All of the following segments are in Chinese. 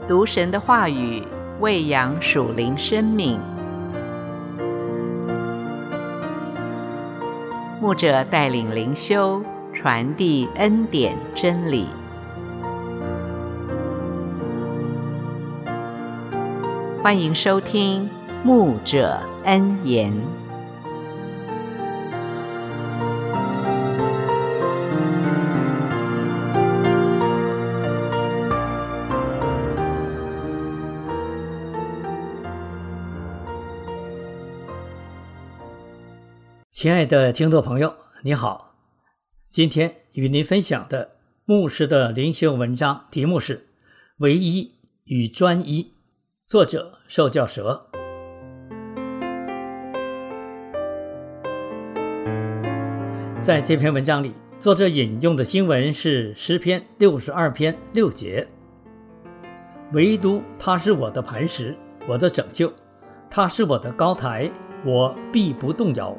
读神的话语，喂养属灵生命。牧者带领灵修，传递恩典真理。欢迎收听牧者恩言。 亲爱的听众朋友，你好，今天与您分享的牧师的灵修文章题目是唯一与专一，作者受教蛇。在这篇文章里，作者引用的经文是诗篇62篇6节，唯独他是我的磐石，我的拯救，他是我的高台，我必不动摇。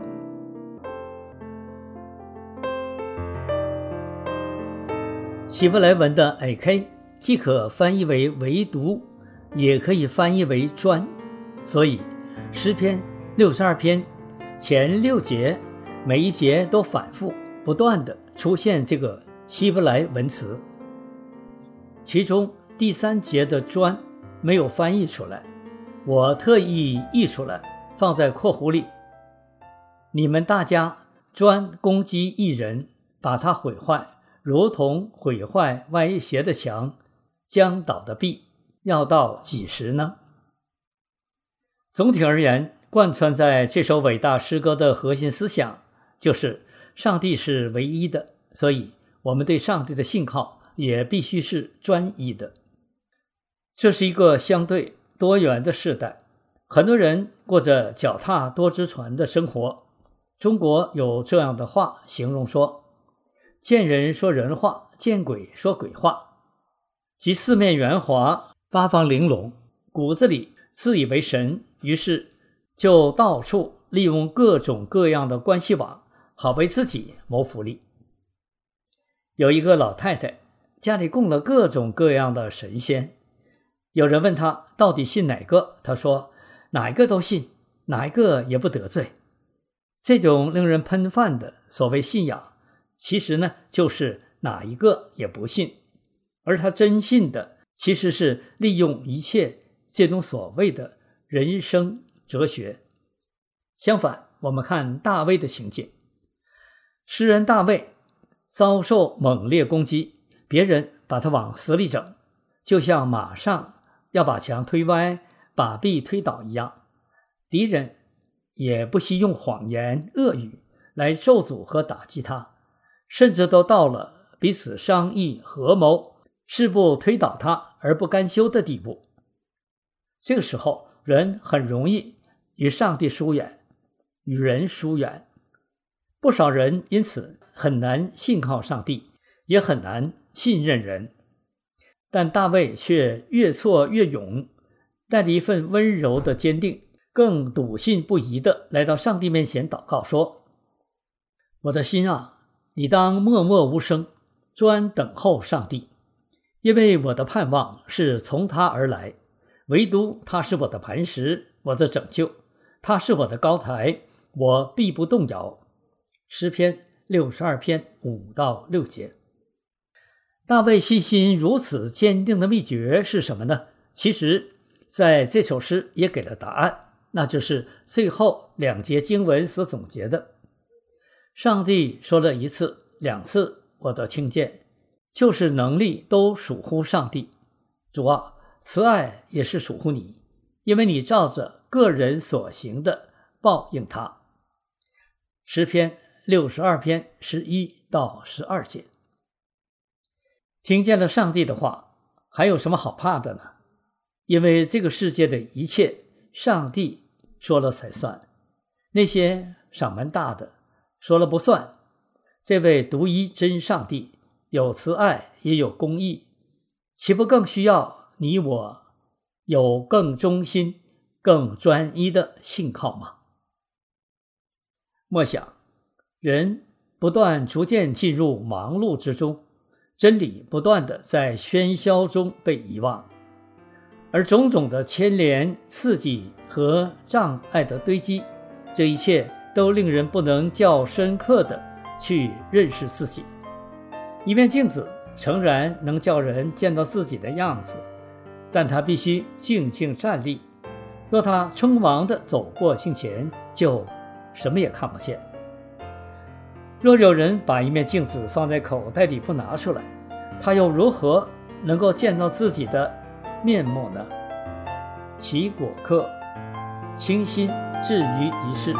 希伯来文的 AK 既可翻译为唯独，也可以翻译为专，所以诗篇62篇前6节每一节都反复不断地出现这个希伯来文词，其中第3节的专没有翻译出来，我特意译出来放在括弧里。你们大家专攻击一人，把他毁坏，如同毁坏歪斜的墙，将倒的壁，要到几时呢？总体而言，贯穿在这首伟大诗歌的核心思想就是上帝是唯一的，所以我们对上帝的信靠也必须是专一的。这是一个相对多元的时代，很多人过着脚踏多只船的生活。中国有这样的话形容说，见人说人话，见鬼说鬼话，即四面圆滑，八方玲珑，骨子里自以为神，于是就到处利用各种各样的关系网，好为自己谋福利。有一个老太太，家里供了各种各样的神仙，有人问她到底信哪个，她说哪一个都信，哪一个也不得罪。这种令人喷饭的所谓信仰，其实呢就是哪一个也不信，而他真信的其实是利用一切这种所谓的人生哲学。相反，我们看大卫的情景，诗人大卫遭受猛烈攻击，别人把他往死里整，就像马上要把墙推歪，把壁推倒一样，敌人也不惜用谎言恶语来咒诅和打击他，甚至都到了彼此商议合谋，誓不推倒他而不甘休的地步。这个时候，人很容易与上帝疏远，与人疏远。不少人因此很难信靠上帝，也很难信任人。但大卫却越挫越勇，带着一份温柔的坚定，更笃信不疑地来到上帝面前祷告说，我的心啊，你当默默无声，专等候上帝，因为我的盼望是从他而来，唯独他是我的磐石，我的拯救，他是我的高台，我必不动摇。诗篇62篇5到6节。大卫信心如此坚定的秘诀是什么呢？其实在这首诗也给了答案，那就是最后2节经文所总结的。上帝说了1次2次我都听见，就是能力都属乎上帝。主啊，慈爱也是属乎你，因为你照着个人所行的报应他。诗篇62篇11到12节。听见了上帝的话，还有什么好怕的呢？因为这个世界的一切，上帝说了才算，那些嗓门大的说了不算。这位独一真上帝有慈爱也有公义，岂不更需要你我有更忠心更专一的信靠吗？默想，人不断逐渐进入忙碌之中，真理不断地在喧嚣中被遗忘。 而种种的牵连、刺激和障碍的堆积，这一切都令人不能较深刻地去认识自己。一面镜子诚然能叫人见到自己的样子，但他必须静静站立，若他匆忙地走过镜前，就什么也看不见。若有人把一面镜子放在口袋里不拿出来，他又如何能够见到自己的面目呢？齐果克，清心至于一事。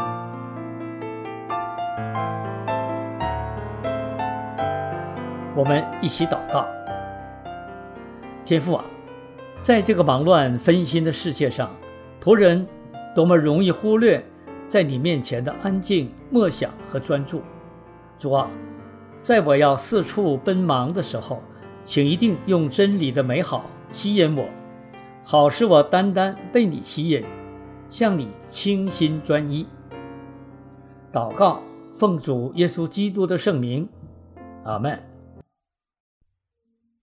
我们一起祷告。天父啊，在这个忙乱分心的世界上，仆人多么容易忽略在你面前的安静、默想和专注。主啊，在我要四处奔忙的时候，请一定用真理的美好吸引我，好使我单单被你吸引，向你倾心专一。祷告，奉主耶稣基督的圣名，阿们。